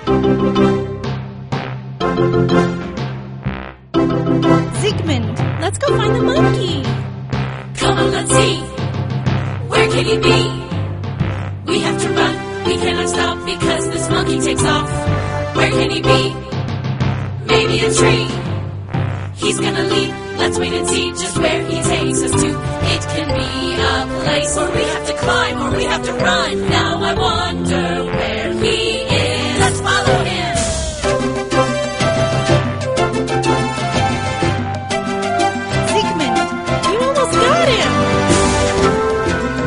Zygmunt, let's go find the monkey. Come on, let's see. Where can he be? We have to run. We cannot stop because this monkey takes off. Where can he be? Maybe a tree. He's gonna leap. Let's wait and see just where he takes us to. It can be a place where we have to climb or we have to run. Now I wonder where